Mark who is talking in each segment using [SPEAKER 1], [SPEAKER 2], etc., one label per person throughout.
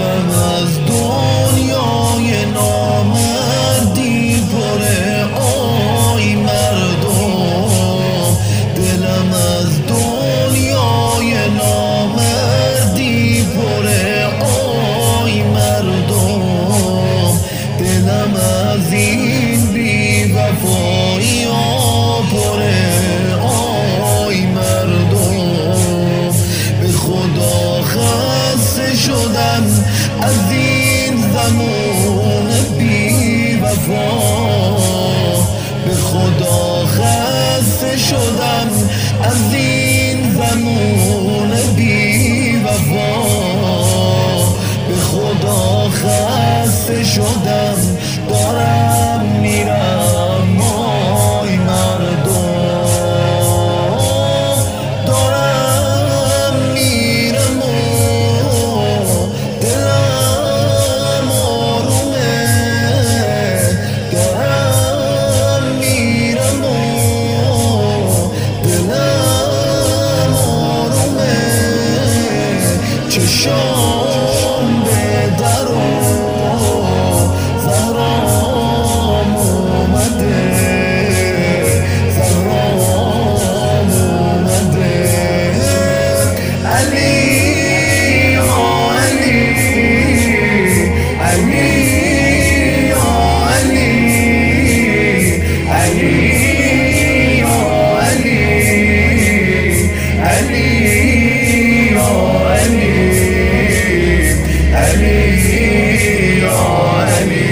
[SPEAKER 1] دلم از دنیای نامردی پره آی مردم، دلم از دنیای نامردی پره آی مردم، دلم از این بی وفایی پره آی مردم. به خدا خسته شدم از این زمان بی وفا، به خدا خسته شدم از این زمان بی وفا، به خدا خسته شدم دارم میرم آی مردم، دارم میرم و دلم آرومه، دارم میرم و دلم آرومه، چشام به در و زهرام اومده، زهرام اومده. علی یا علی، علی یا علی، علی یا علی، علی یا علی، علی یا علی.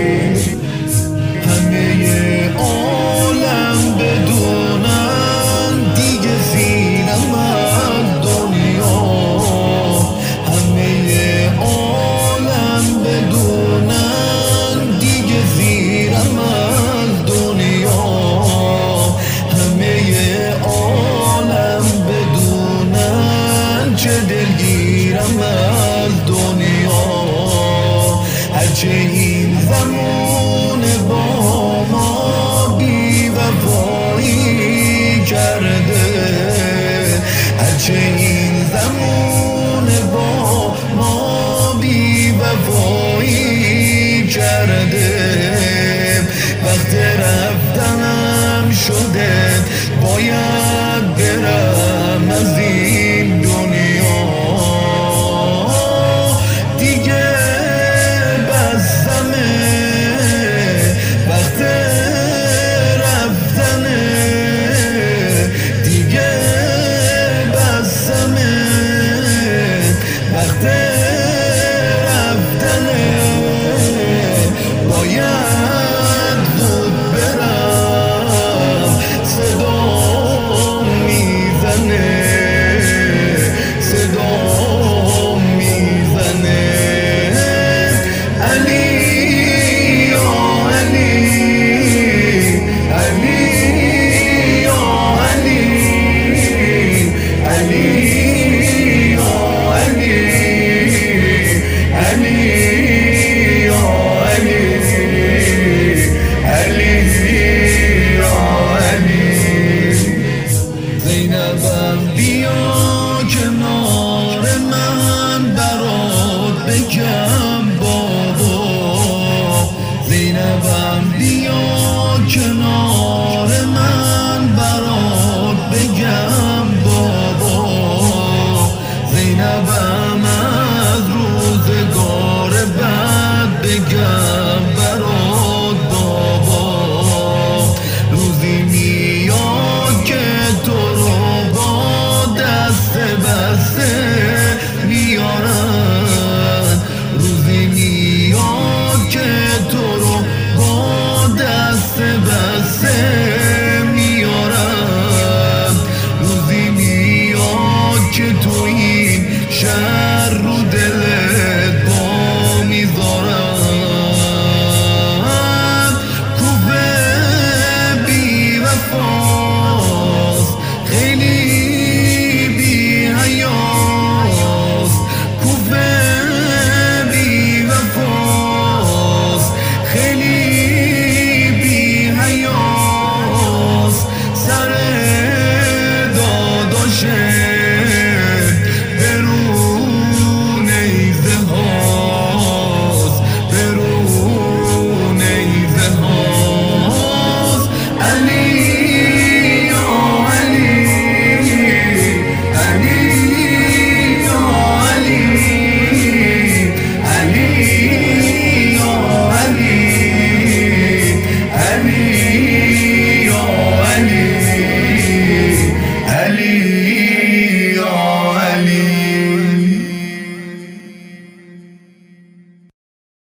[SPEAKER 1] همه عالم بدونن دیگه زینم از دنیا، همه عالم بدونن دیگه زیرم از دنیا، همه عالم بدونن چه دلگیرم از دنیا. هرچه این زمان با ما بی وفایی کرده، هرچه این زمان با ما بی وفایی کرده، وقت رفتنم شده باید برم از این دنیا، دیگه بسمه وقت رفتنه، دیگه بسمه وقت رفتنه، باید زود برم صدا میزنه، صدا میزنه. علی یا علی، علی یا علی، علی یا علی، علی یا علی، علی یا علی. زینبم بیا کنار من برات بگم بابا، زینبم بیا کنار من برات بگم بابا، زینبم از روزگار بد بگم برات بابا، روزی میاد که تو رو با دست بسته میارن، روزی میاد که تو رو با دست بسته میارن، روزی میاد که تو این شهر رو دل